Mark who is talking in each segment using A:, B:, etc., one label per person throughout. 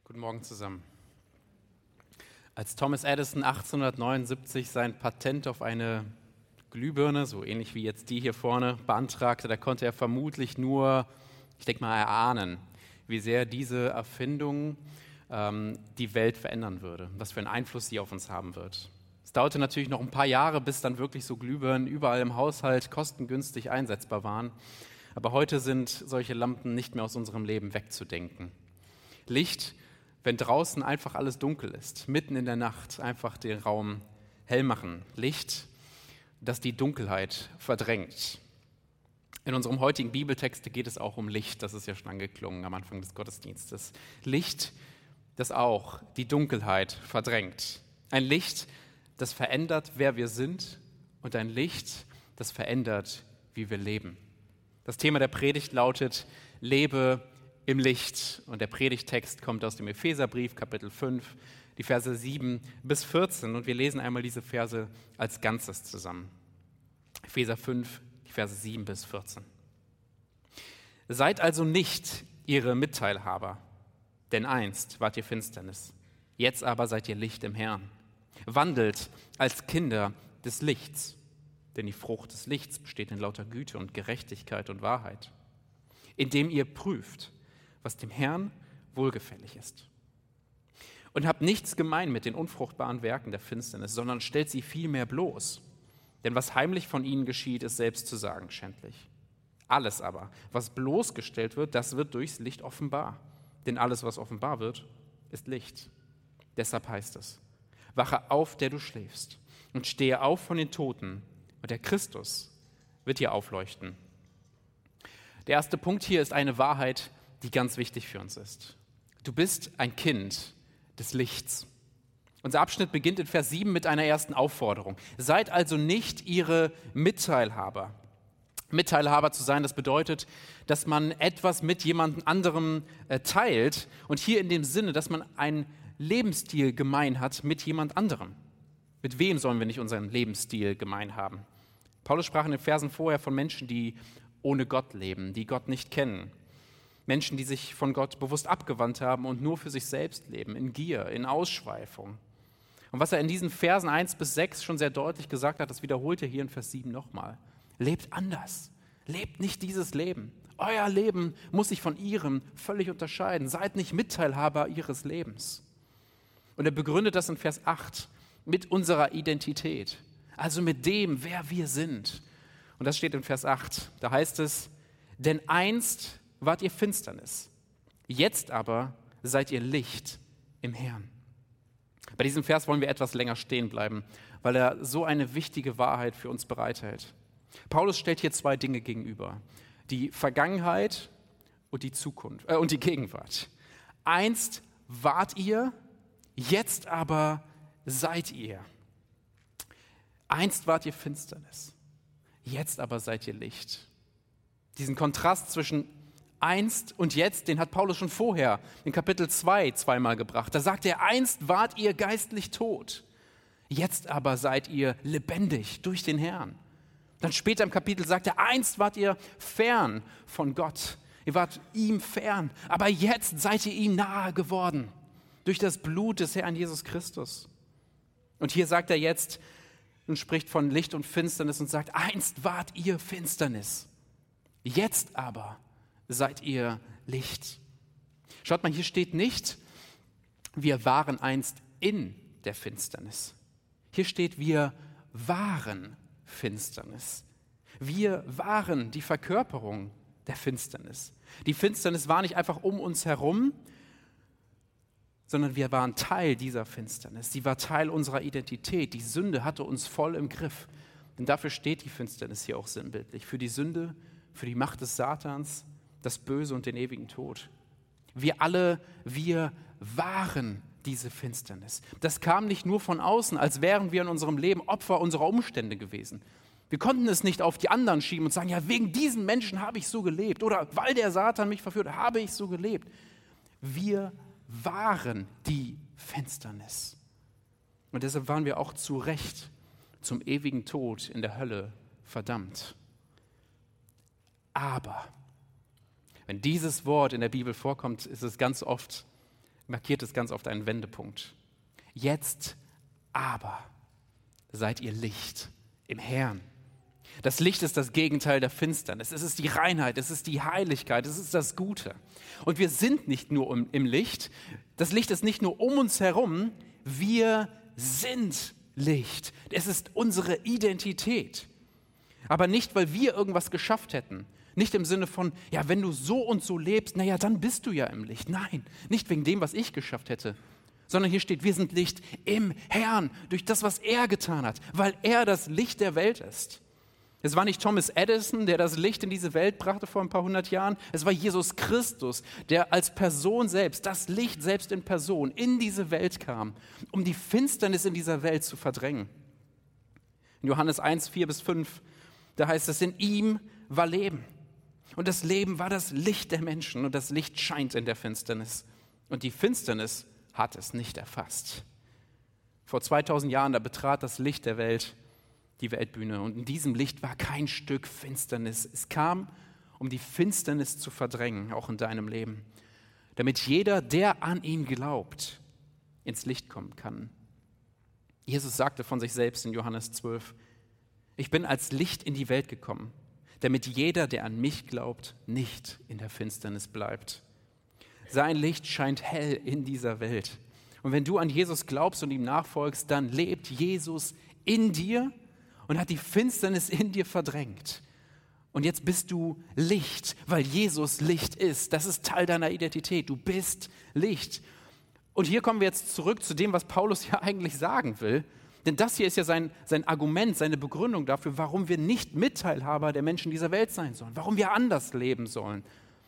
A: Guten Morgen zusammen. Als Thomas Edison 1879 sein Patent auf eine Glühbirne, so ähnlich wie jetzt die hier vorne, beantragte, da konnte er vermutlich nur, ich denke mal, erahnen, wie sehr diese Erfindung die Welt verändern würde, was für einen Einfluss sie auf uns haben wird. Es dauerte natürlich noch ein paar Jahre, bis dann wirklich so Glühbirnen überall im Haushalt kostengünstig einsetzbar waren. Aber heute sind solche Lampen nicht mehr aus unserem Leben wegzudenken. Licht, wenn draußen einfach alles dunkel ist, mitten in der Nacht einfach den Raum hell machen. Licht, das die Dunkelheit verdrängt. In unserem heutigen Bibeltext geht es auch um Licht, das ist ja schon angeklungen am Anfang des Gottesdienstes. Licht, das auch die Dunkelheit verdrängt. Ein Licht, das verändert, wer wir sind, und ein Licht, das verändert, wie wir leben. Das Thema der Predigt lautet: Lebe im Licht. Und der Predigttext kommt aus dem Epheserbrief, Kapitel 5, die Verse 7 bis 14. Und wir lesen einmal diese Verse als Ganzes zusammen. Epheser 5, die Verse 7 bis 14. Seid also nicht ihre Mitteilhaber, denn einst wart ihr Finsternis, jetzt aber seid ihr Licht im Herrn. Wandelt als Kinder des Lichts, denn die Frucht des Lichts besteht in lauter Güte und Gerechtigkeit und Wahrheit, indem ihr prüft, was dem Herrn wohlgefällig ist. Und habt nichts gemein mit den unfruchtbaren Werken der Finsternis, sondern stellt sie vielmehr bloß. Denn was heimlich von ihnen geschieht, ist selbst zu sagen schändlich. Alles aber, was bloßgestellt wird, das wird durchs Licht offenbar. Denn alles, was offenbar wird, ist Licht. Deshalb heißt es: Wache auf, der du schläfst, und stehe auf von den Toten, und der Christus wird dir aufleuchten. Der erste Punkt hier ist eine Wahrheit, die ganz wichtig für uns ist. Du bist ein Kind des Lichts. Unser Abschnitt beginnt in Vers 7 mit einer ersten Aufforderung. Seid also nicht ihre Mitteilhaber. Mitteilhaber zu sein, das bedeutet, dass man etwas mit jemand anderem teilt, und hier in dem Sinne, dass man einen Lebensstil gemein hat mit jemand anderem. Mit wem sollen wir nicht unseren Lebensstil gemein haben? Paulus sprach in den Versen vorher von Menschen, die ohne Gott leben, die Gott nicht kennen. Menschen, die sich von Gott bewusst abgewandt haben und nur für sich selbst leben, in Gier, in Ausschweifung. Und was er in diesen Versen 1 bis 6 schon sehr deutlich gesagt hat, das wiederholt er hier in Vers 7 nochmal. Lebt anders, lebt nicht dieses Leben. Euer Leben muss sich von ihrem völlig unterscheiden. Seid nicht Mitteilhaber ihres Lebens. Und er begründet das in Vers 8 mit unserer Identität, also mit dem, wer wir sind. Und das steht in Vers 8, da heißt es: Denn einst wart ihr Finsternis, jetzt aber seid ihr Licht im Herrn. Bei diesem Vers wollen wir etwas länger stehen bleiben, weil er so eine wichtige Wahrheit für uns bereithält. Paulus stellt hier zwei Dinge gegenüber: die Vergangenheit und die Zukunft und die Gegenwart. Einst wart ihr, jetzt aber seid ihr. Einst wart ihr Finsternis, jetzt aber seid ihr Licht. Diesen Kontrast zwischen einst und jetzt, den hat Paulus schon vorher in Kapitel 2 zweimal gebracht. Da sagt er: Einst wart ihr geistlich tot, jetzt aber seid ihr lebendig durch den Herrn. Dann später im Kapitel sagt er: Einst wart ihr fern von Gott, ihr wart ihm fern, aber jetzt seid ihr ihm nahe geworden durch das Blut des Herrn Jesus Christus. Und hier sagt er jetzt und spricht von Licht und Finsternis und sagt: Einst wart ihr Finsternis, jetzt aber seid ihr Licht. Schaut mal, hier steht nicht, wir waren einst in der Finsternis. Hier steht, wir waren Finsternis. Wir waren die Verkörperung der Finsternis. Die Finsternis war nicht einfach um uns herum, sondern wir waren Teil dieser Finsternis. Sie war Teil unserer Identität. Die Sünde hatte uns voll im Griff. Denn dafür steht die Finsternis hier auch sinnbildlich. Für die Sünde, für die Macht des Satans, das Böse und den ewigen Tod. Wir waren diese Finsternis. Das kam nicht nur von außen, als wären wir in unserem Leben Opfer unserer Umstände gewesen. Wir konnten es nicht auf die anderen schieben und sagen: Ja, wegen diesen Menschen habe ich so gelebt, oder weil der Satan mich verführt, habe ich so gelebt. Wir waren die Finsternis. Und deshalb waren wir auch zu Recht zum ewigen Tod in der Hölle verdammt. Aber wenn dieses Wort in der Bibel vorkommt, ist es ganz oft markiert es ganz oft einen Wendepunkt. Jetzt aber seid ihr Licht im Herrn. Das Licht ist das Gegenteil der Finsternis. Es ist die Reinheit, es ist die Heiligkeit, es ist das Gute. Und wir sind nicht nur im Licht. Das Licht ist nicht nur um uns herum. Wir sind Licht. Es ist unsere Identität. Aber nicht, weil wir irgendwas geschafft hätten. Nicht im Sinne von, ja, wenn du so und so lebst, naja, dann bist du ja im Licht. Nein, nicht wegen dem, was ich geschafft hätte. Sondern hier steht, wir sind Licht im Herrn, durch das, was er getan hat, weil er das Licht der Welt ist. Es war nicht Thomas Edison, der das Licht in diese Welt brachte vor ein paar hundert Jahren. Es war Jesus Christus, der als Person selbst, das Licht selbst in Person, in diese Welt kam, um die Finsternis in dieser Welt zu verdrängen. In Johannes 1, 4-5, da heißt es, in ihm war Leben. Und das Leben war das Licht der Menschen und das Licht scheint in der Finsternis. Und die Finsternis hat es nicht erfasst. Vor 2000 Jahren, da betrat das Licht der Welt die Weltbühne. Und in diesem Licht war kein Stück Finsternis. Es kam, um die Finsternis zu verdrängen, auch in deinem Leben. Damit jeder, der an ihn glaubt, ins Licht kommen kann. Jesus sagte von sich selbst in Johannes 12, ich bin als Licht in die Welt gekommen, damit jeder, der an mich glaubt, nicht in der Finsternis bleibt. Sein Licht scheint hell in dieser Welt. Und wenn du an Jesus glaubst und ihm nachfolgst, dann lebt Jesus in dir und hat die Finsternis in dir verdrängt. Und jetzt bist du Licht, weil Jesus Licht ist. Das ist Teil deiner Identität. Du bist Licht. Und hier kommen wir jetzt zurück zu dem, was Paulus ja eigentlich sagen will. Denn das hier ist ja sein Argument, seine Begründung dafür, warum wir nicht Mitteilhaber der Menschen dieser Welt sein sollen, warum wir anders leben sollen.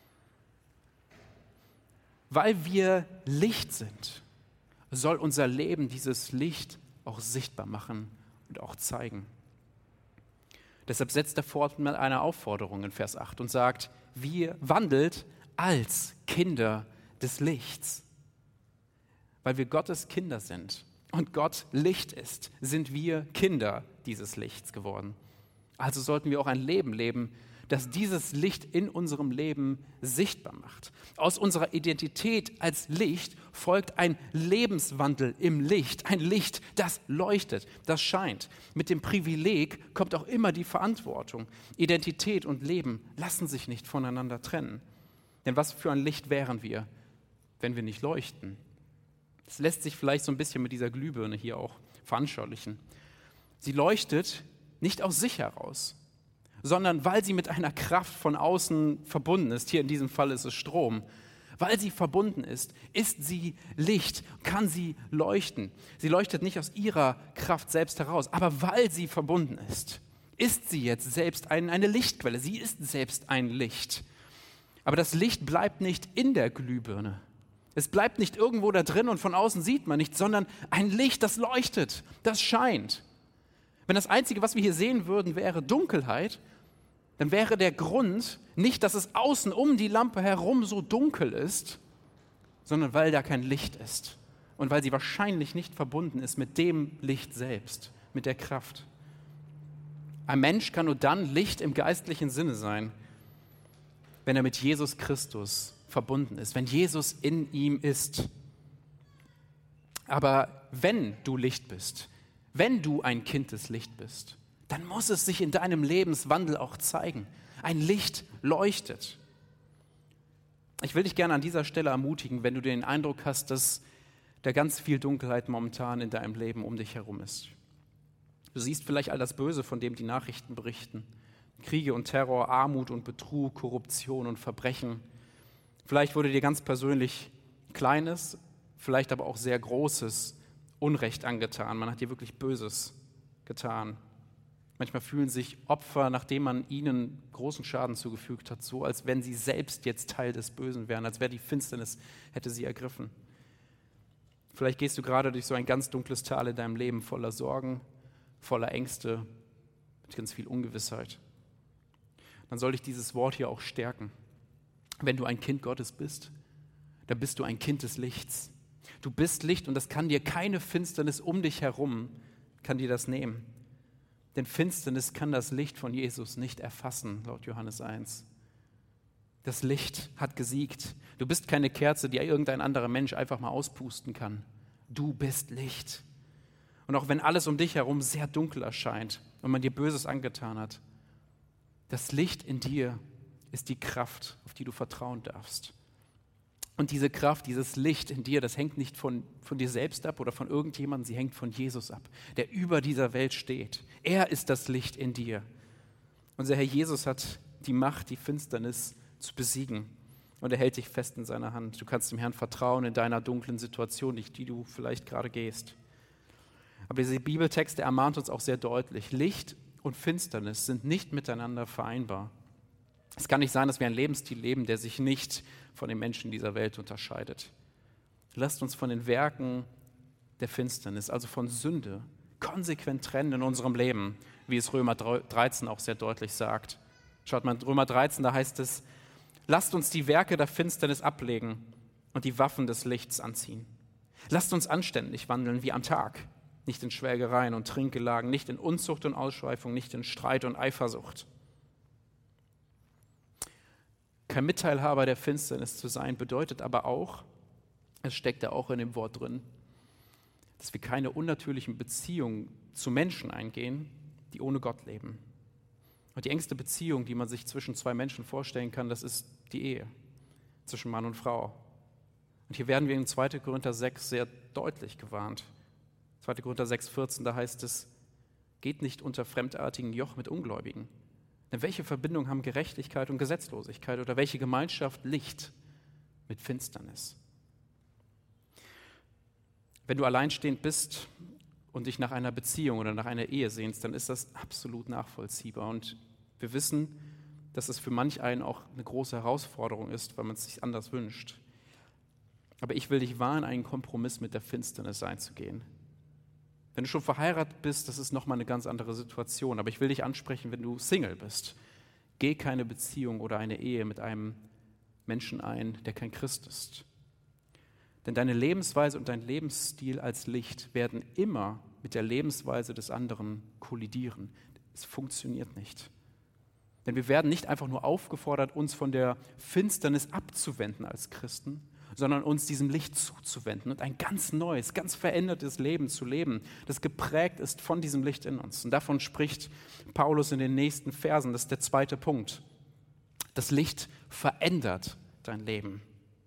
A: Weil wir Licht sind, soll unser Leben dieses Licht auch sichtbar machen und auch zeigen. Deshalb setzt er fort mit einer Aufforderung in Vers 8 und sagt, wir wandelt als Kinder des Lichts. Weil wir Gottes Kinder sind und Gott Licht ist, sind wir Kinder dieses Lichts geworden. Also sollten wir auch ein Leben leben, das dieses Licht in unserem Leben sichtbar macht. Aus unserer Identität als Licht folgt ein Lebenswandel im Licht, ein Licht, das leuchtet, das scheint. Mit dem Privileg kommt auch immer die Verantwortung. Identität und Leben lassen sich nicht voneinander trennen. Denn was für ein Licht wären wir, wenn wir nicht leuchten? Das lässt sich vielleicht so ein bisschen mit dieser Glühbirne hier auch veranschaulichen. Sie leuchtet nicht aus sich heraus, sondern weil sie mit einer Kraft von außen verbunden ist. Hier in diesem Fall ist es Strom. Weil sie verbunden ist sie Licht, kann sie leuchten. Sie leuchtet nicht aus ihrer Kraft selbst heraus, aber weil sie verbunden ist sie jetzt selbst eine Lichtquelle. Sie ist selbst ein Licht. Aber das Licht bleibt nicht in der Glühbirne. Es bleibt nicht irgendwo da drin und von außen sieht man nichts, sondern ein Licht, das leuchtet, das scheint. Wenn das Einzige, was wir hier sehen würden, wäre Dunkelheit, dann wäre der Grund nicht, dass es außen um die Lampe herum so dunkel ist, sondern weil da kein Licht ist und weil sie wahrscheinlich nicht verbunden ist mit dem Licht selbst, mit der Kraft. Ein Mensch kann nur dann Licht im geistlichen Sinne sein, wenn er mit Jesus Christus verbunden ist, wenn Jesus in ihm ist. Aber wenn du Licht bist, wenn du ein Kind des Lichts bist, dann muss es sich in deinem Lebenswandel auch zeigen. Ein Licht leuchtet. Ich will dich gerne an dieser Stelle ermutigen, wenn du den Eindruck hast, dass da ganz viel Dunkelheit momentan in deinem Leben um dich herum ist. Du siehst vielleicht all das Böse, von dem die Nachrichten berichten. Kriege und Terror, Armut und Betrug, Korruption und Verbrechen. Vielleicht wurde dir ganz persönlich Kleines, vielleicht aber auch sehr Großes Unrecht angetan. Man hat dir wirklich Böses getan. Manchmal fühlen sich Opfer, nachdem man ihnen großen Schaden zugefügt hat, so, als wenn sie selbst jetzt Teil des Bösen wären, als wäre die Finsternis, hätte sie ergriffen. Vielleicht gehst du gerade durch so ein ganz dunkles Tal in deinem Leben, voller Sorgen, voller Ängste, mit ganz viel Ungewissheit. Dann soll dich dieses Wort hier auch stärken. Wenn du ein Kind Gottes bist, dann bist du ein Kind des Lichts. Du bist Licht und das kann dir keine Finsternis um dich herum, kann dir das nehmen. Denn Finsternis kann das Licht von Jesus nicht erfassen, laut Johannes 1. Das Licht hat gesiegt. Du bist keine Kerze, die irgendein anderer Mensch einfach mal auspusten kann. Du bist Licht. Und auch wenn alles um dich herum sehr dunkel erscheint und man dir Böses angetan hat, das Licht in dir ist die Kraft, auf die du vertrauen darfst. Und diese Kraft, dieses Licht in dir, das hängt nicht von dir selbst ab oder von irgendjemandem, sie hängt von Jesus ab, der über dieser Welt steht. Er ist das Licht in dir. Unser Herr Jesus hat die Macht, die Finsternis zu besiegen. Und er hält dich fest in seiner Hand. Du kannst dem Herrn vertrauen in deiner dunklen Situation, durch die du vielleicht gerade gehst. Aber dieser Bibeltext, der ermahnt uns auch sehr deutlich. Licht und Finsternis sind nicht miteinander vereinbar. Es kann nicht sein, dass wir einen Lebensstil leben, der sich nicht von den Menschen dieser Welt unterscheidet. Lasst uns von den Werken der Finsternis, also von Sünde, konsequent trennen in unserem Leben, wie es Römer 13 auch sehr deutlich sagt. Schaut mal, Römer 13, da heißt es, lasst uns die Werke der Finsternis ablegen und die Waffen des Lichts anziehen. Lasst uns anständig wandeln wie am Tag, nicht in Schwelgereien und Trinkgelagen, nicht in Unzucht und Ausschweifung, nicht in Streit und Eifersucht. Kein Mitteilhaber der Finsternis zu sein, bedeutet aber auch, es steckt ja auch in dem Wort drin, dass wir keine unnatürlichen Beziehungen zu Menschen eingehen, die ohne Gott leben. Und die engste Beziehung, die man sich zwischen zwei Menschen vorstellen kann, das ist die Ehe zwischen Mann und Frau. Und hier werden wir in 2. Korinther 6 sehr deutlich gewarnt. 2. Korinther 6,14, da heißt es, geht nicht unter fremdartigen Joch mit Ungläubigen. Denn welche Verbindung haben Gerechtigkeit und Gesetzlosigkeit oder welche Gemeinschaft Licht mit Finsternis? Wenn du alleinstehend bist und dich nach einer Beziehung oder nach einer Ehe sehnst, dann ist das absolut nachvollziehbar. Und wir wissen, dass es für manch einen auch eine große Herausforderung ist, weil man es sich anders wünscht. Aber ich will dich warnen, einen Kompromiss mit der Finsternis einzugehen. Wenn du schon verheiratet bist, das ist nochmal eine ganz andere Situation. Aber ich will dich ansprechen, wenn du Single bist. Geh keine Beziehung oder eine Ehe mit einem Menschen ein, der kein Christ ist. Denn deine Lebensweise und dein Lebensstil als Licht werden immer mit der Lebensweise des anderen kollidieren. Es funktioniert nicht. Denn wir werden nicht einfach nur aufgefordert, uns von der Finsternis abzuwenden als Christen, sondern uns diesem Licht zuzuwenden und ein ganz neues, ganz verändertes Leben zu leben, das geprägt ist von diesem Licht in uns. Und davon spricht Paulus in den nächsten Versen. Das ist der 2. Punkt. Das Licht verändert dein Leben.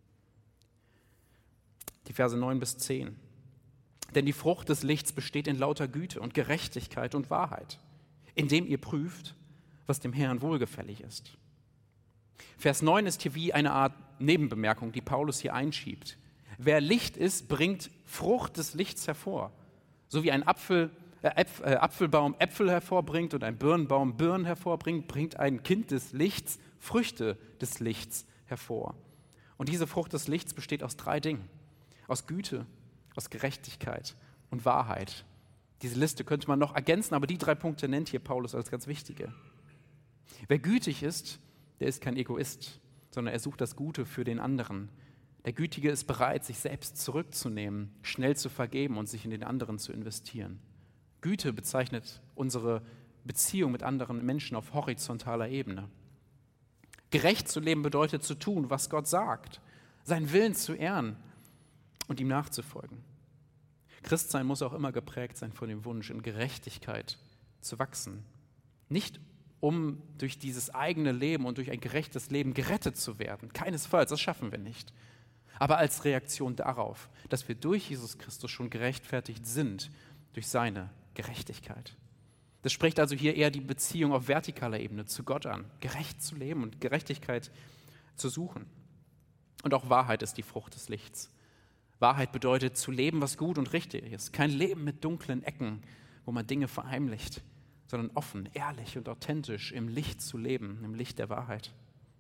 A: Die Verse 9 bis 10. Denn die Frucht des Lichts besteht in lauter Güte und Gerechtigkeit und Wahrheit, indem ihr prüft, was dem Herrn wohlgefällig ist. Vers 9 ist hier wie eine Art Nebenbemerkung, die Paulus hier einschiebt. Wer Licht ist, bringt Frucht des Lichts hervor. So wie ein Apfelbaum Äpfel hervorbringt und ein Birnenbaum Birnen hervorbringt, bringt ein Kind des Lichts Früchte des Lichts hervor. Und diese Frucht des Lichts besteht aus 3 Dingen. Aus Güte, aus Gerechtigkeit und Wahrheit. Diese Liste könnte man noch ergänzen, aber die 3 Punkte nennt hier Paulus als ganz wichtige. Wer gütig ist, der ist kein Egoist, sondern er sucht das Gute für den anderen. Der Gütige ist bereit, sich selbst zurückzunehmen, schnell zu vergeben und sich in den anderen zu investieren. Güte bezeichnet unsere Beziehung mit anderen Menschen auf horizontaler Ebene. Gerecht zu leben bedeutet zu tun, was Gott sagt, seinen Willen zu ehren und ihm nachzufolgen. Christsein muss auch immer geprägt sein von dem Wunsch, in Gerechtigkeit zu wachsen. Nicht um durch dieses eigene Leben und durch ein gerechtes Leben gerettet zu werden. Keinesfalls, das schaffen wir nicht. Aber als Reaktion darauf, dass wir durch Jesus Christus schon gerechtfertigt sind, durch seine Gerechtigkeit. Das spricht also hier eher die Beziehung auf vertikaler Ebene zu Gott an, gerecht zu leben und Gerechtigkeit zu suchen. Und auch Wahrheit ist die Frucht des Lichts. Wahrheit bedeutet zu leben, was gut und richtig ist. Kein Leben mit dunklen Ecken, wo man Dinge verheimlicht, sondern offen, ehrlich und authentisch im Licht zu leben, im Licht der Wahrheit.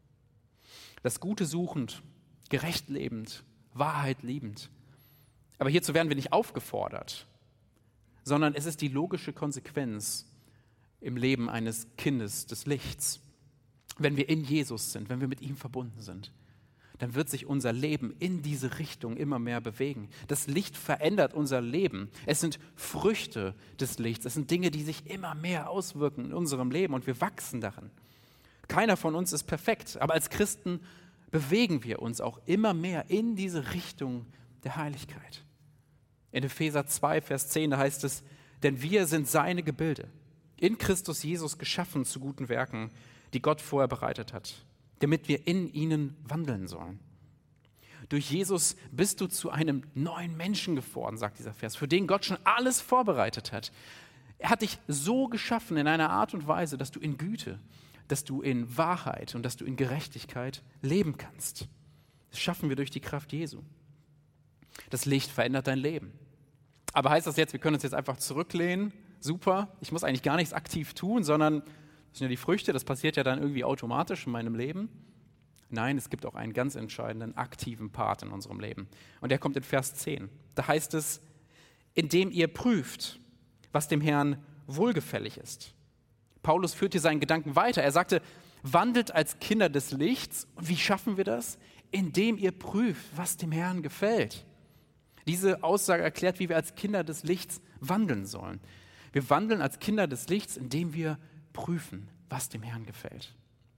A: Das Gute suchend, gerecht lebend, Wahrheit liebend. Aber hierzu werden wir nicht aufgefordert, sondern es ist die logische Konsequenz im Leben eines Kindes des Lichts. Wenn wir in Jesus sind, wenn wir mit ihm verbunden sind, dann wird sich unser Leben in diese Richtung immer mehr bewegen. Das Licht verändert unser Leben. Es sind Früchte des Lichts. Es sind Dinge, die sich immer mehr auswirken in unserem Leben und wir wachsen darin. Keiner von uns ist perfekt, aber als Christen bewegen wir uns auch immer mehr in diese Richtung der Heiligkeit. In Epheser 2, Vers 10, da heißt es, denn wir sind seine Gebilde, in Christus Jesus geschaffen zu guten Werken, die Gott vorher bereitet hat, damit wir in ihnen wandeln sollen. Durch Jesus bist du zu einem neuen Menschen geworden, sagt dieser Vers, für den Gott schon alles vorbereitet hat. Er hat dich so geschaffen in einer Art und Weise, dass du in Güte, dass du in Wahrheit und dass du in Gerechtigkeit leben kannst. Das schaffen wir durch die Kraft Jesu. Das Licht verändert dein Leben. Aber heißt das jetzt, wir können uns jetzt einfach zurücklehnen? Super, ich muss eigentlich gar nichts aktiv tun, sondern das sind ja die Früchte, das passiert ja dann irgendwie automatisch in meinem Leben. Nein, es gibt auch einen ganz entscheidenden aktiven Part in unserem Leben. Und der kommt in Vers 10. Da heißt es, indem ihr prüft, was dem Herrn wohlgefällig ist. Paulus führt hier seinen Gedanken weiter. Er sagte, wandelt als Kinder des Lichts. Und wie schaffen wir das? Indem ihr prüft, was dem Herrn gefällt. Diese Aussage erklärt, wie wir als Kinder des Lichts wandeln sollen. Wir wandeln als Kinder des Lichts, indem wir prüfen, was dem Herrn gefällt.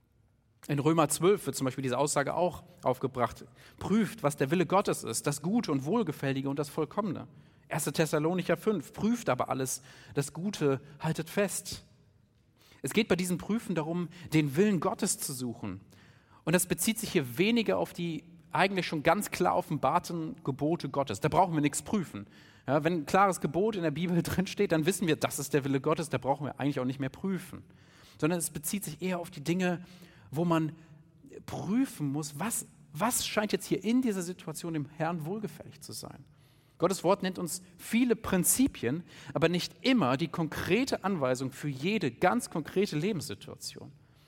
A: In Römer 12 wird zum Beispiel diese Aussage auch aufgebracht. Prüft, was der Wille Gottes ist, das Gute und Wohlgefällige und das Vollkommene. 1. Thessalonicher 5, prüft aber alles, das Gute haltet fest. Es geht bei diesen Prüfen darum, den Willen Gottes zu suchen. Und das bezieht sich hier weniger auf die eigentlich schon ganz klar offenbarten Gebote Gottes. Da brauchen wir nichts prüfen. Ja, wenn ein klares Gebot in der Bibel drin steht, dann wissen wir, das ist der Wille Gottes, da brauchen wir eigentlich auch nicht mehr prüfen. Sondern es bezieht sich eher auf die Dinge, wo man prüfen muss, was scheint jetzt hier in dieser Situation dem Herrn wohlgefällig zu sein. Gottes Wort nennt uns viele Prinzipien, aber nicht immer die konkrete Anweisung für jede ganz konkrete Lebenssituation.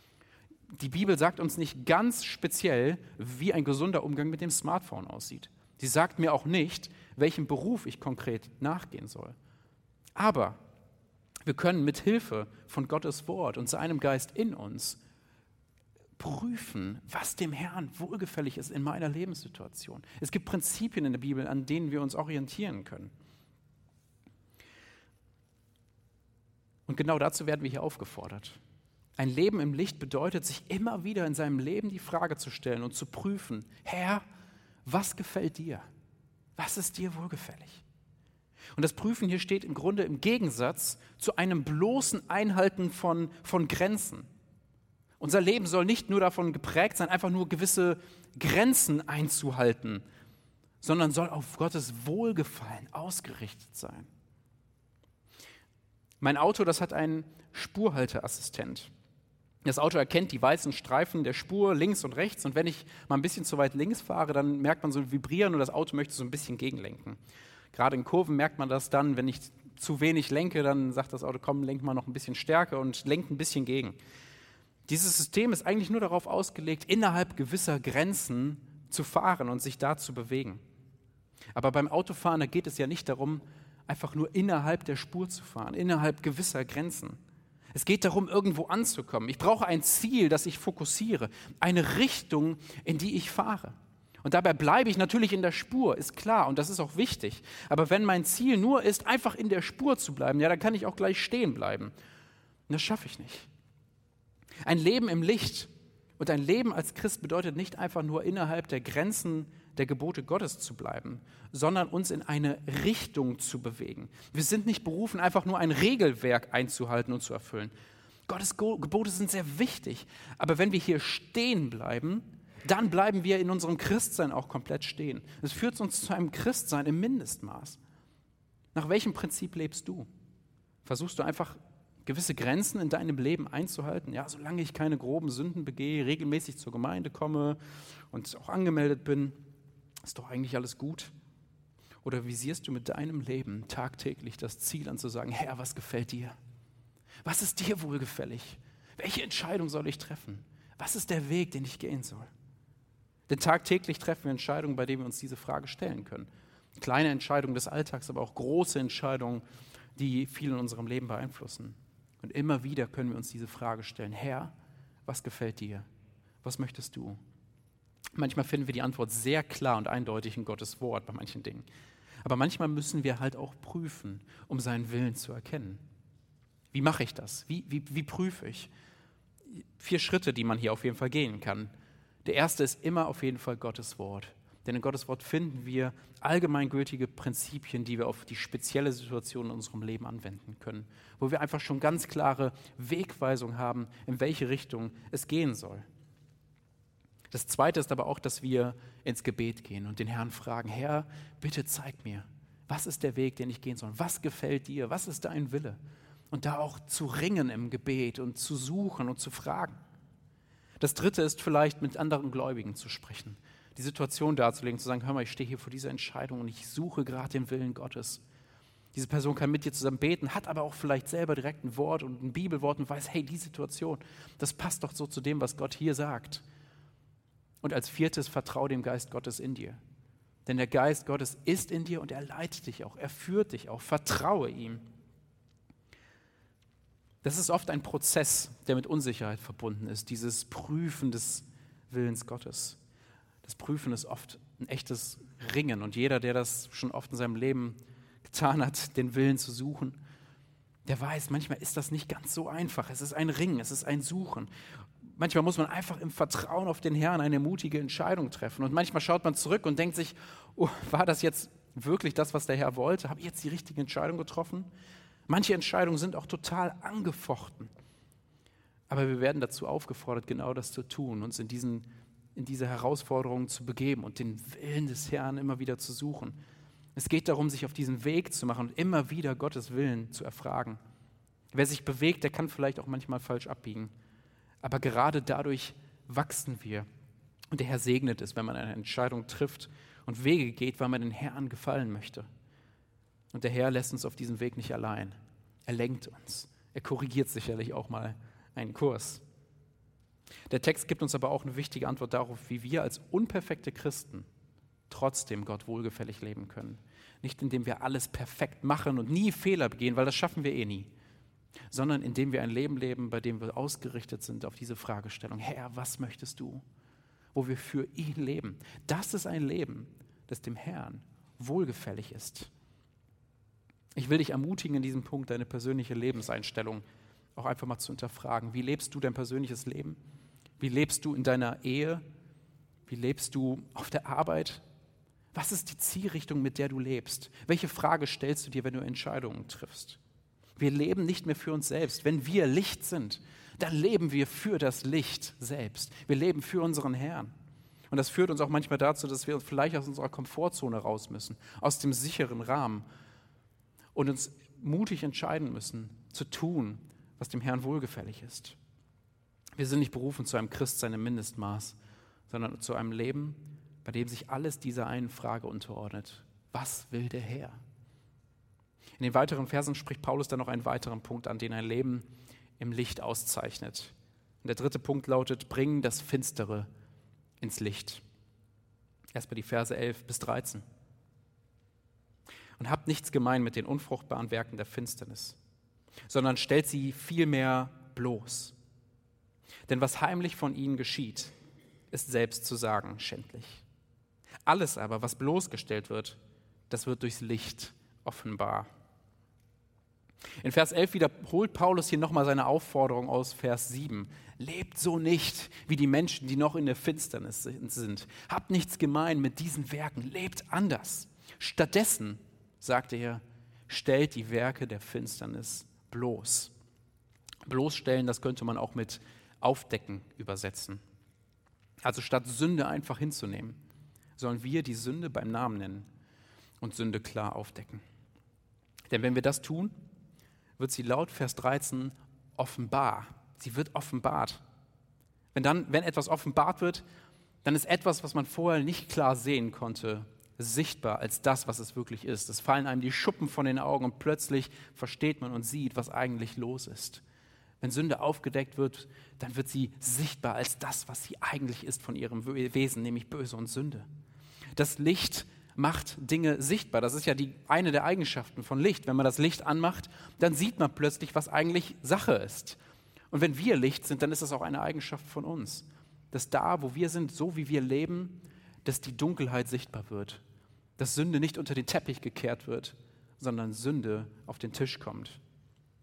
A: Die Bibel sagt uns nicht ganz speziell, wie ein gesunder Umgang mit dem Smartphone aussieht. Sie sagt mir auch nicht, welchem Beruf ich konkret nachgehen soll. Aber wir können mit Hilfe von Gottes Wort und seinem Geist in uns prüfen, was dem Herrn wohlgefällig ist in meiner Lebenssituation. Es gibt Prinzipien in der Bibel, an denen wir uns orientieren können. Und genau dazu werden wir hier aufgefordert. Ein Leben im Licht bedeutet, sich immer wieder in seinem Leben die Frage zu stellen und zu prüfen, Herr, was gefällt dir? Was ist dir wohlgefällig? Und das Prüfen hier steht im Grunde im Gegensatz zu einem bloßen Einhalten von Grenzen. Unser Leben soll nicht nur davon geprägt sein, einfach nur gewisse Grenzen einzuhalten, sondern soll auf Gottes Wohlgefallen ausgerichtet sein. Mein Auto, das hat einen Spurhalteassistent. Das Auto erkennt die weißen Streifen der Spur links und rechts und wenn ich mal ein bisschen zu weit links fahre, dann merkt man so ein Vibrieren und das Auto möchte so ein bisschen gegenlenken. Gerade in Kurven merkt man das dann, wenn ich zu wenig lenke, dann sagt das Auto, komm, lenk mal noch ein bisschen stärker und lenkt ein bisschen gegen. Dieses System ist eigentlich nur darauf ausgelegt, innerhalb gewisser Grenzen zu fahren und sich da zu bewegen. Aber beim Autofahren, da geht es ja nicht darum, einfach nur innerhalb der Spur zu fahren, innerhalb gewisser Grenzen. Es geht darum, irgendwo anzukommen. Ich brauche ein Ziel, das ich fokussiere, eine Richtung, in die ich fahre. Und dabei bleibe ich natürlich in der Spur, ist klar, und das ist auch wichtig. Aber wenn mein Ziel nur ist, einfach in der Spur zu bleiben, ja, dann kann ich auch gleich stehen bleiben. Und das schaffe ich nicht. Ein Leben im Licht und ein Leben als Christ bedeutet nicht einfach nur innerhalb der Grenzen der Gebote Gottes zu bleiben, sondern uns in eine Richtung zu bewegen. Wir sind nicht berufen, einfach nur ein Regelwerk einzuhalten und zu erfüllen. Gottes Gebote sind sehr wichtig, aber wenn wir hier stehen bleiben, dann bleiben wir in unserem Christsein auch komplett stehen. Das führt uns zu einem Christsein im Mindestmaß. Nach welchem Prinzip lebst du? Versuchst du einfach gewisse Grenzen in deinem Leben einzuhalten? Ja, solange ich keine groben Sünden begehe, regelmäßig zur Gemeinde komme und auch angemeldet bin, ist doch eigentlich alles gut? Oder visierst du mit deinem Leben tagtäglich das Ziel an zu sagen, Herr, was gefällt dir? Was ist dir wohlgefällig? Welche Entscheidung soll ich treffen? Was ist der Weg, den ich gehen soll? Denn tagtäglich treffen wir Entscheidungen, bei denen wir uns diese Frage stellen können. Kleine Entscheidungen des Alltags, aber auch große Entscheidungen, die viel in unserem Leben beeinflussen. Und immer wieder können wir uns diese Frage stellen, Herr, was gefällt dir? Was möchtest du? Manchmal finden wir die Antwort sehr klar und eindeutig in Gottes Wort bei manchen Dingen. Aber manchmal müssen wir halt auch prüfen, um seinen Willen zu erkennen. Wie mache ich das? Wie prüfe ich? 4 Schritte, die man hier auf jeden Fall gehen kann. Der erste ist immer auf jeden Fall Gottes Wort. Denn in Gottes Wort finden wir allgemeingültige Prinzipien, die wir auf die spezielle Situation in unserem Leben anwenden können. Wo wir einfach schon ganz klare Wegweisung haben, in welche Richtung es gehen soll. Das Zweite ist aber auch, dass wir ins Gebet gehen und den Herrn fragen, Herr, bitte zeig mir, was ist der Weg, den ich gehen soll? Was gefällt dir? Was ist dein Wille? Und da auch zu ringen im Gebet und zu suchen und zu fragen. Das Dritte ist vielleicht, mit anderen Gläubigen zu sprechen. Die Situation darzulegen, zu sagen, hör mal, ich stehe hier vor dieser Entscheidung und ich suche gerade den Willen Gottes. Diese Person kann mit dir zusammen beten, hat aber auch vielleicht selber direkt ein Wort und ein Bibelwort und weiß, hey, die Situation, das passt doch so zu dem, was Gott hier sagt. Und als viertes, vertraue dem Geist Gottes in dir. Denn der Geist Gottes ist in dir und er leitet dich auch, er führt dich auch, vertraue ihm. Das ist oft ein Prozess, der mit Unsicherheit verbunden ist, dieses Prüfen des Willens Gottes. Das Prüfen ist oft ein echtes Ringen und jeder, der das schon oft in seinem Leben getan hat, den Willen zu suchen, der weiß, manchmal ist das nicht ganz so einfach. Es ist ein Ringen, es ist ein Suchen. Manchmal muss man einfach im Vertrauen auf den Herrn eine mutige Entscheidung treffen und manchmal schaut man zurück und denkt sich, oh, war das jetzt wirklich das, was der Herr wollte? Habe ich jetzt die richtige Entscheidung getroffen? Manche Entscheidungen sind auch total angefochten. Aber wir werden dazu aufgefordert, genau das zu tun, uns in diese Herausforderungen zu begeben und den Willen des Herrn immer wieder zu suchen. Es geht darum, sich auf diesen Weg zu machen und immer wieder Gottes Willen zu erfragen. Wer sich bewegt, der kann vielleicht auch manchmal falsch abbiegen. Aber gerade dadurch wachsen wir. Und der Herr segnet es, wenn man eine Entscheidung trifft und Wege geht, weil man den Herrn gefallen möchte. Und der Herr lässt uns auf diesem Weg nicht allein. Er lenkt uns. Er korrigiert sicherlich auch mal einen Kurs. Der Text gibt uns aber auch eine wichtige Antwort darauf, wie wir als unperfekte Christen trotzdem Gott wohlgefällig leben können. Nicht indem wir alles perfekt machen und nie Fehler begehen, weil das schaffen wir eh nie, sondern indem wir ein Leben leben, bei dem wir ausgerichtet sind auf diese Fragestellung. Herr, was möchtest du? Wo wir für ihn leben. Das ist ein Leben, das dem Herrn wohlgefällig ist. Ich will dich ermutigen, in diesem Punkt deine persönliche Lebenseinstellung auch einfach mal zu hinterfragen. Wie lebst du dein persönliches Leben? Wie lebst du in deiner Ehe? Wie lebst du auf der Arbeit? Was ist die Zielrichtung, mit der du lebst? Welche Frage stellst du dir, wenn du Entscheidungen triffst? Wir leben nicht mehr für uns selbst. Wenn wir Licht sind, dann leben wir für das Licht selbst. Wir leben für unseren Herrn. Und das führt uns auch manchmal dazu, dass wir uns vielleicht aus unserer Komfortzone raus müssen, aus dem sicheren Rahmen und uns mutig entscheiden müssen, zu tun, was dem Herrn wohlgefällig ist. Wir sind nicht berufen zu einem Christsein im Mindestmaß, sondern zu einem Leben, bei dem sich alles dieser einen Frage unterordnet. Was will der Herr? In den weiteren Versen spricht Paulus dann noch einen weiteren Punkt an, den ein Leben im Licht auszeichnet. Und der dritte Punkt lautet, bringen das Finstere ins Licht. Erstmal die Verse 11 bis 13. Und habt nichts gemein mit den unfruchtbaren Werken der Finsternis, sondern stellt sie vielmehr bloß. Denn was heimlich von ihnen geschieht, ist selbst zu sagen schändlich. Alles aber, was bloßgestellt wird, das wird durchs Licht offenbar. In Vers 11 wiederholt Paulus hier nochmal seine Aufforderung aus Vers 7. Lebt so nicht wie die Menschen, die noch in der Finsternis sind. Habt nichts gemein mit diesen Werken, lebt anders. Stattdessen, sagte er, stellt die Werke der Finsternis bloß. Bloßstellen, das könnte man auch mit aufdecken übersetzen. Also statt Sünde einfach hinzunehmen, sollen wir die Sünde beim Namen nennen und Sünde klar aufdecken. Denn wenn wir das tun, wird sie laut Vers 13 offenbar. Sie wird offenbart. Wenn etwas offenbart wird, dann ist etwas, was man vorher nicht klar sehen konnte, sichtbar als das, was es wirklich ist. Es fallen einem die Schuppen von den Augen und plötzlich versteht man und sieht, was eigentlich los ist. Wenn Sünde aufgedeckt wird, dann wird sie sichtbar als das, was sie eigentlich ist von ihrem Wesen, nämlich Böse und Sünde. Das Licht macht Dinge sichtbar. Das ist ja eine der Eigenschaften von Licht. Wenn man das Licht anmacht, dann sieht man plötzlich, was eigentlich Sache ist. Und wenn wir Licht sind, dann ist das auch eine Eigenschaft von uns. Dass da, wo wir sind, so wie wir leben, dass die Dunkelheit sichtbar wird. Dass Sünde nicht unter den Teppich gekehrt wird, sondern Sünde auf den Tisch kommt.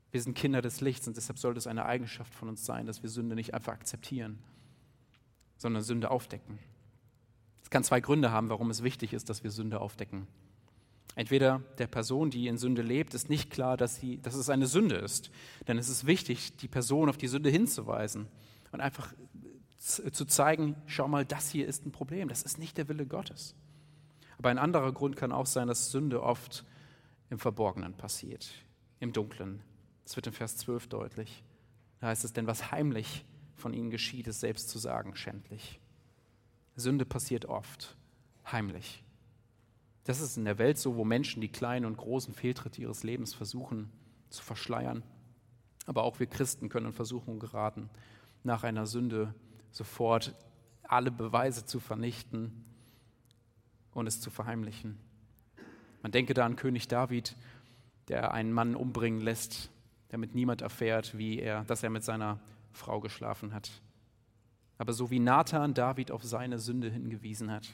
A: Wir sind Kinder des Lichts und deshalb sollte es eine Eigenschaft von uns sein, dass wir Sünde nicht einfach akzeptieren, sondern Sünde aufdecken. Es kann zwei Gründe haben, warum es wichtig ist, dass wir Sünde aufdecken. Entweder der Person, die in Sünde lebt, ist nicht klar, dass es eine Sünde ist. Denn es ist wichtig, die Person auf die Sünde hinzuweisen und einfach zu zeigen, schau mal, das hier ist ein Problem, das ist nicht der Wille Gottes. Aber ein anderer Grund kann auch sein, dass Sünde oft im Verborgenen passiert, im Dunklen. Das wird in Vers 12 deutlich. Da heißt es, denn was heimlich von ihnen geschieht, ist selbst zu sagen schändlich. Sünde passiert oft, heimlich. Das ist in der Welt so, wo Menschen die kleinen und großen Fehltritte ihres Lebens versuchen zu verschleiern. Aber auch wir Christen können in Versuchung geraten, nach einer Sünde sofort alle Beweise zu vernichten und es zu verheimlichen. Man denke da an König David, der einen Mann umbringen lässt, damit niemand erfährt, dass er mit seiner Frau geschlafen hat. Aber so wie Nathan David auf seine Sünde hingewiesen hat,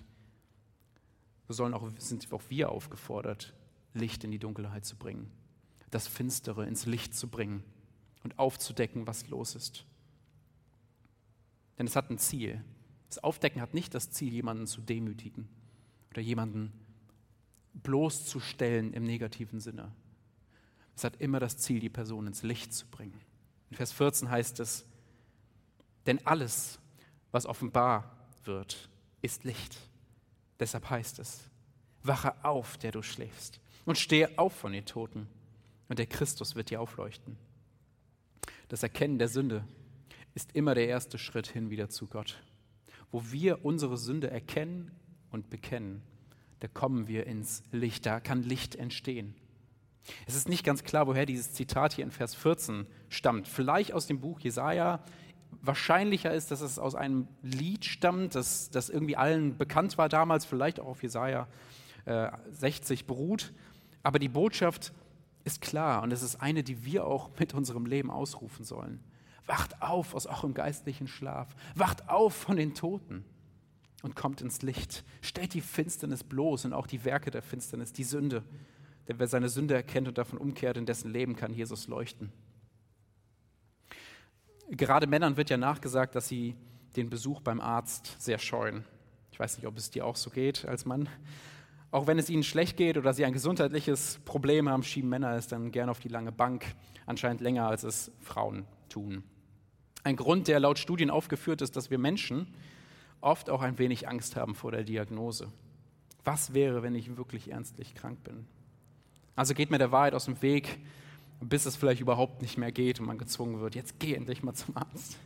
A: sind auch wir aufgefordert, Licht in die Dunkelheit zu bringen, das Finstere ins Licht zu bringen und aufzudecken, was los ist. Denn es hat ein Ziel. Das Aufdecken hat nicht das Ziel, jemanden zu demütigen oder jemanden bloßzustellen im negativen Sinne. Es hat immer das Ziel, die Person ins Licht zu bringen. In Vers 14 heißt es, denn alles, was offenbar wird, ist Licht. Deshalb heißt es, wache auf, der du schläfst, und stehe auf von den Toten, und der Christus wird dir aufleuchten. Das Erkennen der Sünde ist immer der erste Schritt hin wieder zu Gott. Wo wir unsere Sünde erkennen und bekennen, da kommen wir ins Licht, da kann Licht entstehen. Es ist nicht ganz klar, woher dieses Zitat hier in Vers 14 stammt. Vielleicht aus dem Buch Jesaja. Wahrscheinlicher ist, dass es aus einem Lied stammt, das irgendwie allen bekannt war damals, vielleicht auch auf Jesaja 60 beruht. Aber die Botschaft ist klar und es ist eine, die wir auch mit unserem Leben ausrufen sollen. Wacht auf aus eurem geistlichen Schlaf. Wacht auf von den Toten und kommt ins Licht. Stellt die Finsternis bloß und auch die Werke der Finsternis, die Sünde. Denn wer seine Sünde erkennt und davon umkehrt, in dessen Leben kann Jesus leuchten. Gerade Männern wird ja nachgesagt, dass sie den Besuch beim Arzt sehr scheuen. Ich weiß nicht, ob es dir auch so geht als Mann. Auch wenn es ihnen schlecht geht oder sie ein gesundheitliches Problem haben, schieben Männer es dann gerne auf die lange Bank, anscheinend länger, als es Frauen tun. Ein Grund, der laut Studien aufgeführt ist, dass wir Menschen oft auch ein wenig Angst haben vor der Diagnose. Was wäre, wenn ich wirklich ernstlich krank bin? Also geht mir der Wahrheit aus dem Weg, bis es vielleicht überhaupt nicht mehr geht und man gezwungen wird, jetzt geh endlich mal zum Arzt.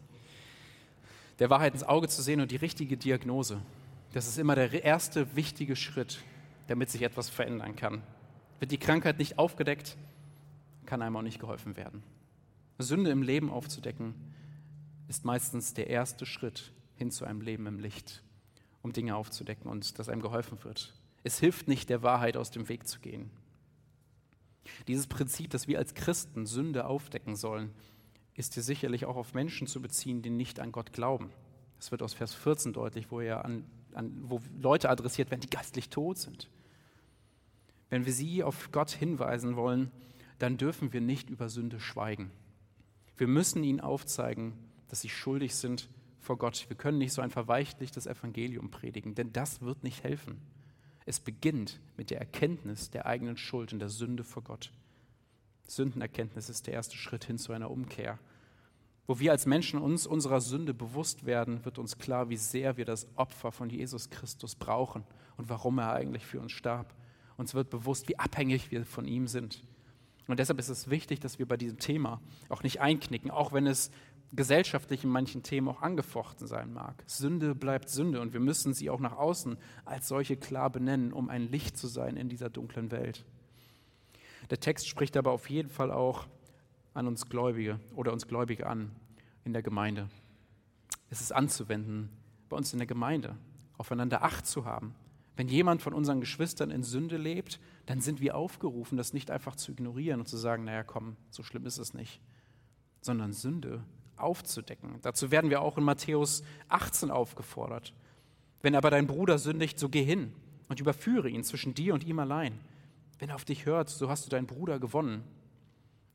A: Der Wahrheit ins Auge zu sehen und die richtige Diagnose, das ist immer der erste wichtige Schritt, damit sich etwas verändern kann. Wird die Krankheit nicht aufgedeckt, kann einem auch nicht geholfen werden. Sünde im Leben aufzudecken, ist meistens der erste Schritt hin zu einem Leben im Licht, um Dinge aufzudecken und dass einem geholfen wird. Es hilft nicht, der Wahrheit aus dem Weg zu gehen. Dieses Prinzip, dass wir als Christen Sünde aufdecken sollen, ist hier sicherlich auch auf Menschen zu beziehen, die nicht an Gott glauben. Das wird aus Vers 14 deutlich, wo Leute adressiert werden, die geistlich tot sind. Wenn wir sie auf Gott hinweisen wollen, dann dürfen wir nicht über Sünde schweigen. Wir müssen ihnen aufzeigen, dass sie schuldig sind vor Gott. Wir können nicht so ein verweichlichtes Evangelium predigen, denn das wird nicht helfen. Es beginnt mit der Erkenntnis der eigenen Schuld und der Sünde vor Gott. Sündenerkenntnis ist der erste Schritt hin zu einer Umkehr. Wo wir als Menschen uns unserer Sünde bewusst werden, wird uns klar, wie sehr wir das Opfer von Jesus Christus brauchen und warum er eigentlich für uns starb. Uns wird bewusst, wie abhängig wir von ihm sind. Und deshalb ist es wichtig, dass wir bei diesem Thema auch nicht einknicken, auch wenn es gesellschaftlich in manchen Themen auch angefochten sein mag. Sünde bleibt Sünde und wir müssen sie auch nach außen als solche klar benennen, um ein Licht zu sein in dieser dunklen Welt. Der Text spricht aber auf jeden Fall auch an uns Gläubige oder uns Gläubige an in der Gemeinde. Es ist anzuwenden bei uns in der Gemeinde, aufeinander Acht zu haben. Wenn jemand von unseren Geschwistern in Sünde lebt, dann sind wir aufgerufen, das nicht einfach zu ignorieren und zu sagen, naja komm, so schlimm ist es nicht, sondern Sünde aufzudecken. Dazu werden wir auch in Matthäus 18 aufgefordert. Wenn aber dein Bruder sündigt, so geh hin und überführe ihn zwischen dir und ihm allein. Wenn er auf dich hört, so hast du deinen Bruder gewonnen.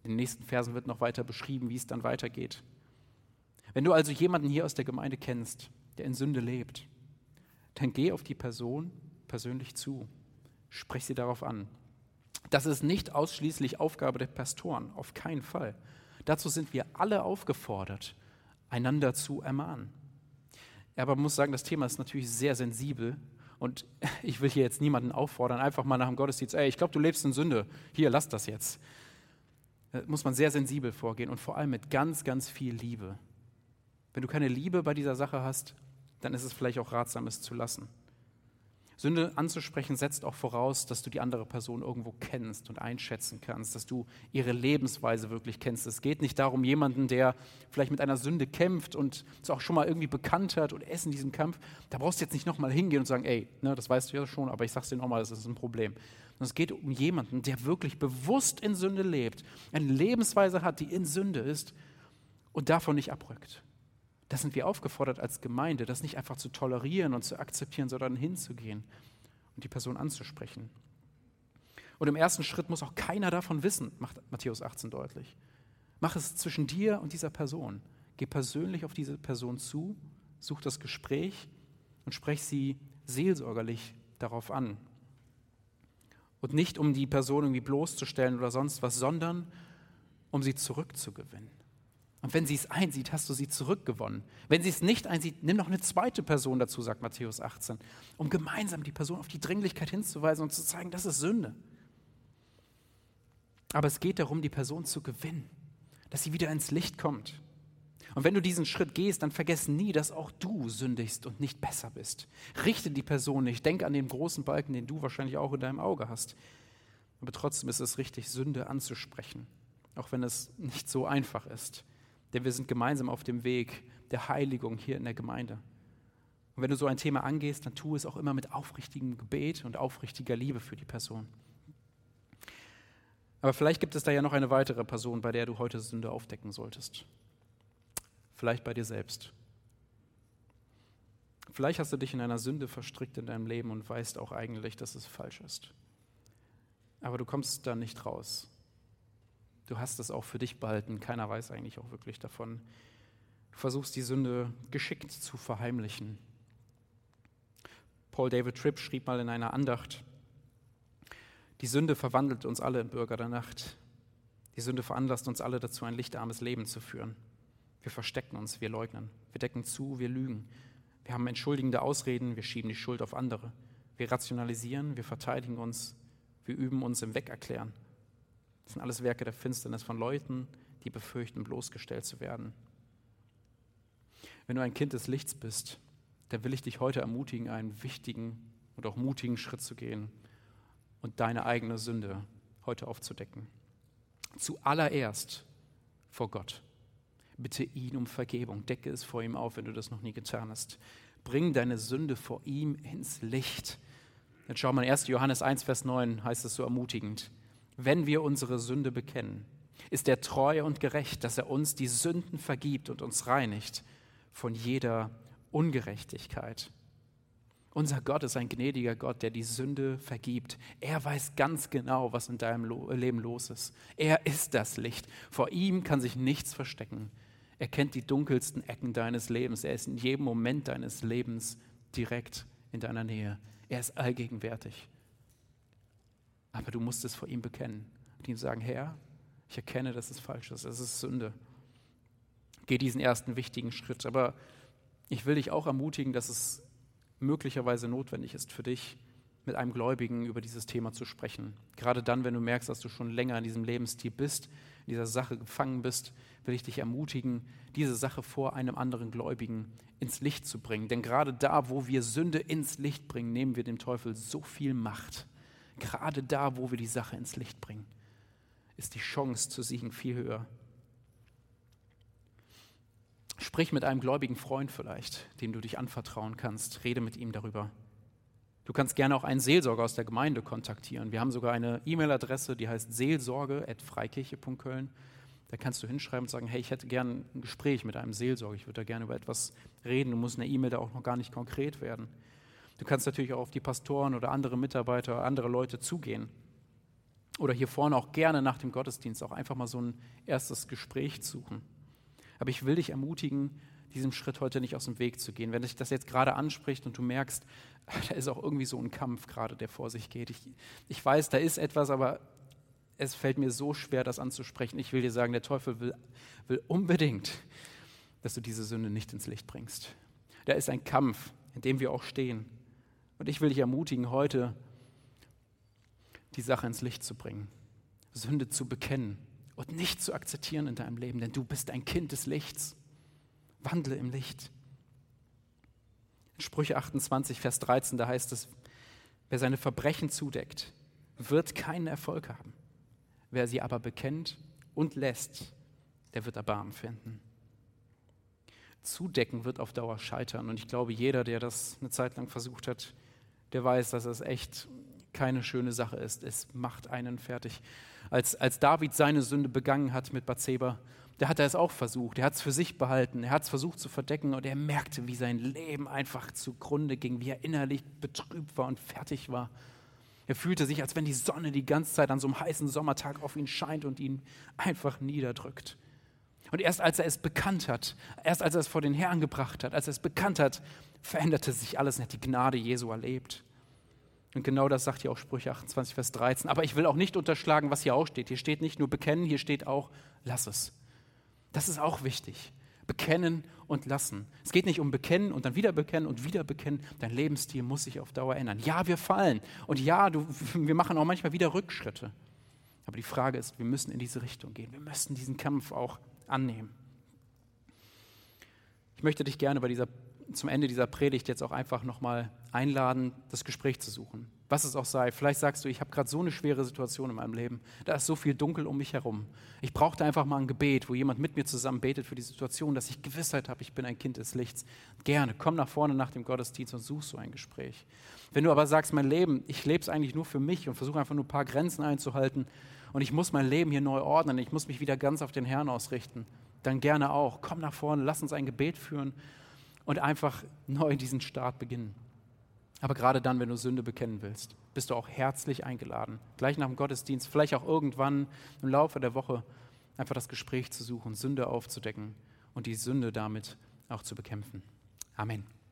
A: In den nächsten Versen wird noch weiter beschrieben, wie es dann weitergeht. Wenn du also jemanden hier aus der Gemeinde kennst, der in Sünde lebt, dann geh auf die Person persönlich zu. Sprech sie darauf an. Das ist nicht ausschließlich Aufgabe der Pastoren, auf keinen Fall. Dazu sind wir alle aufgefordert, einander zu ermahnen. Aber man muss sagen, das Thema ist natürlich sehr sensibel und ich will hier jetzt niemanden auffordern, einfach mal nach dem Gottesdienst, ich glaube, du lebst in Sünde, hier, lass das jetzt. Da muss man sehr sensibel vorgehen und vor allem mit ganz, ganz viel Liebe. Wenn du keine Liebe bei dieser Sache hast, dann ist es vielleicht auch ratsam, es zu lassen. Sünde anzusprechen setzt auch voraus, dass du die andere Person irgendwo kennst und einschätzen kannst, dass du ihre Lebensweise wirklich kennst. Es geht nicht darum, jemanden, der vielleicht mit einer Sünde kämpft und es auch schon mal irgendwie bekannt hat und ist in diesem Kampf, da brauchst du jetzt nicht nochmal hingehen und sagen, das weißt du ja schon, aber ich sag's dir nochmal, das ist ein Problem. Sondern es geht um jemanden, der wirklich bewusst in Sünde lebt, eine Lebensweise hat, die in Sünde ist und davon nicht abrückt. Da sind wir aufgefordert als Gemeinde, das nicht einfach zu tolerieren und zu akzeptieren, sondern hinzugehen und die Person anzusprechen. Und im ersten Schritt muss auch keiner davon wissen, macht Matthäus 18 deutlich. Mach es zwischen dir und dieser Person. Geh persönlich auf diese Person zu, such das Gespräch und sprech sie seelsorgerlich darauf an. Und nicht, um die Person irgendwie bloßzustellen oder sonst was, sondern um sie zurückzugewinnen. Und wenn sie es einsieht, hast du sie zurückgewonnen. Wenn sie es nicht einsieht, nimm noch eine zweite Person dazu, sagt Matthäus 18, um gemeinsam die Person auf die Dringlichkeit hinzuweisen und zu zeigen, das ist Sünde. Aber es geht darum, die Person zu gewinnen, dass sie wieder ins Licht kommt. Und wenn du diesen Schritt gehst, dann vergiss nie, dass auch du sündigst und nicht besser bist. Richte die Person nicht, denk an den großen Balken, den du wahrscheinlich auch in deinem Auge hast. Aber trotzdem ist es richtig, Sünde anzusprechen, auch wenn es nicht so einfach ist. Denn wir sind gemeinsam auf dem Weg der Heiligung hier in der Gemeinde. Und wenn du so ein Thema angehst, dann tu es auch immer mit aufrichtigem Gebet und aufrichtiger Liebe für die Person. Aber vielleicht gibt es da ja noch eine weitere Person, bei der du heute Sünde aufdecken solltest. Vielleicht bei dir selbst. Vielleicht hast du dich in einer Sünde verstrickt in deinem Leben und weißt auch eigentlich, dass es falsch ist. Aber du kommst da nicht raus. Du hast es auch für dich behalten, keiner weiß eigentlich auch wirklich davon. Du versuchst die Sünde geschickt zu verheimlichen. Paul David Tripp schrieb mal in einer Andacht, die Sünde verwandelt uns alle in Bürger der Nacht. Die Sünde veranlasst uns alle dazu, ein lichtarmes Leben zu führen. Wir verstecken uns, wir leugnen, wir decken zu, wir lügen. Wir haben entschuldigende Ausreden, wir schieben die Schuld auf andere. Wir rationalisieren, wir verteidigen uns, wir üben uns im Wegerklären. Das sind alles Werke der Finsternis von Leuten, die befürchten, bloßgestellt zu werden. Wenn du ein Kind des Lichts bist, dann will ich dich heute ermutigen, einen wichtigen und auch mutigen Schritt zu gehen und deine eigene Sünde heute aufzudecken. Zuallererst vor Gott. Bitte ihn um Vergebung. Decke es vor ihm auf, wenn du das noch nie getan hast. Bring deine Sünde vor ihm ins Licht. Jetzt schau mal, 1. Johannes 1, Vers 9 heißt es so ermutigend. Wenn wir unsere Sünde bekennen, ist er treu und gerecht, dass er uns die Sünden vergibt und uns reinigt von jeder Ungerechtigkeit. Unser Gott ist ein gnädiger Gott, der die Sünde vergibt. Er weiß ganz genau, was in deinem Leben los ist. Er ist das Licht. Vor ihm kann sich nichts verstecken. Er kennt die dunkelsten Ecken deines Lebens. Er ist in jedem Moment deines Lebens direkt in deiner Nähe. Er ist allgegenwärtig. Aber du musst es vor ihm bekennen und ihm sagen, Herr, ich erkenne, dass es falsch ist, es ist Sünde. Geh diesen ersten wichtigen Schritt. Aber ich will dich auch ermutigen, dass es möglicherweise notwendig ist für dich, mit einem Gläubigen über dieses Thema zu sprechen. Gerade dann, wenn du merkst, dass du schon länger in diesem Lebensstil bist, in dieser Sache gefangen bist, will ich dich ermutigen, diese Sache vor einem anderen Gläubigen ins Licht zu bringen. Denn gerade da, wo wir Sünde ins Licht bringen, nehmen wir dem Teufel so viel Macht. Gerade da, wo wir die Sache ins Licht bringen, ist die Chance zu siegen viel höher. Sprich mit einem gläubigen Freund vielleicht, dem du dich anvertrauen kannst. Rede mit ihm darüber. Du kannst gerne auch einen Seelsorger aus der Gemeinde kontaktieren. Wir haben sogar eine E-Mail-Adresse, die heißt seelsorge@freikirche.köln. Da kannst du hinschreiben und sagen, hey, ich hätte gerne ein Gespräch mit einem Seelsorger. Ich würde da gerne über etwas reden. Du musst in der E-Mail da auch noch gar nicht konkret werden. Du kannst natürlich auch auf die Pastoren oder andere Mitarbeiter, andere Leute zugehen oder hier vorne auch gerne nach dem Gottesdienst auch einfach mal so ein erstes Gespräch suchen. Aber ich will dich ermutigen, diesem Schritt heute nicht aus dem Weg zu gehen. Wenn dich das jetzt gerade anspricht und du merkst, da ist auch irgendwie so ein Kampf gerade, der vor sich geht. Ich weiß, da ist etwas, aber es fällt mir so schwer, das anzusprechen. Ich will dir sagen, der Teufel will unbedingt, dass du diese Sünde nicht ins Licht bringst. Da ist ein Kampf, in dem wir auch stehen. Und ich will dich ermutigen, heute die Sache ins Licht zu bringen, Sünde zu bekennen und nicht zu akzeptieren in deinem Leben, denn du bist ein Kind des Lichts. Wandle im Licht. In Sprüche 28, Vers 13, da heißt es, wer seine Verbrechen zudeckt, wird keinen Erfolg haben. Wer sie aber bekennt und lässt, der wird Erbarmen finden. Zudecken wird auf Dauer scheitern. Und ich glaube, jeder, der das eine Zeit lang versucht hat, der weiß, dass es echt keine schöne Sache ist. Es macht einen fertig. Als David seine Sünde begangen hat mit Bathseba, da hat er es auch versucht. Er hat es für sich behalten. Er hat es versucht zu verdecken und er merkte, wie sein Leben einfach zugrunde ging, wie er innerlich betrübt war und fertig war. Er fühlte sich, als wenn die Sonne die ganze Zeit an so einem heißen Sommertag auf ihn scheint und ihn einfach niederdrückt. Und erst als er es bekannt hat, erst als er es vor den Herrn gebracht hat, als er es bekannt hat, veränderte sich alles und er hat die Gnade Jesu erlebt. Und genau das sagt hier auch Sprüche 28, Vers 13. Aber ich will auch nicht unterschlagen, was hier auch steht. Hier steht nicht nur bekennen, hier steht auch, lass es. Das ist auch wichtig. Bekennen und lassen. Es geht nicht um bekennen und dann wieder bekennen und wieder bekennen. Dein Lebensstil muss sich auf Dauer ändern. Ja, wir fallen. Und ja, wir machen auch manchmal wieder Rückschritte. Aber die Frage ist, wir müssen in diese Richtung gehen. Wir müssen diesen Kampf auch annehmen. Ich möchte dich gerne zum Ende dieser Predigt jetzt auch einfach nochmal einladen, das Gespräch zu suchen. Was es auch sei. Vielleicht sagst du, ich habe gerade so eine schwere Situation in meinem Leben. Da ist so viel dunkel um mich herum. Ich brauchte einfach mal ein Gebet, wo jemand mit mir zusammen betet für die Situation, dass ich Gewissheit habe, ich bin ein Kind des Lichts. Gerne, komm nach vorne nach dem Gottesdienst und such so ein Gespräch. Wenn du aber sagst, mein Leben, ich lebe es eigentlich nur für mich und versuche einfach nur ein paar Grenzen einzuhalten und ich muss mein Leben hier neu ordnen, ich muss mich wieder ganz auf den Herrn ausrichten, dann gerne auch. Komm nach vorne, lass uns ein Gebet führen und einfach neu diesen Start beginnen. Aber gerade dann, wenn du Sünde bekennen willst, bist du auch herzlich eingeladen, gleich nach dem Gottesdienst, vielleicht auch irgendwann im Laufe der Woche, einfach das Gespräch zu suchen, Sünde aufzudecken und die Sünde damit auch zu bekämpfen. Amen.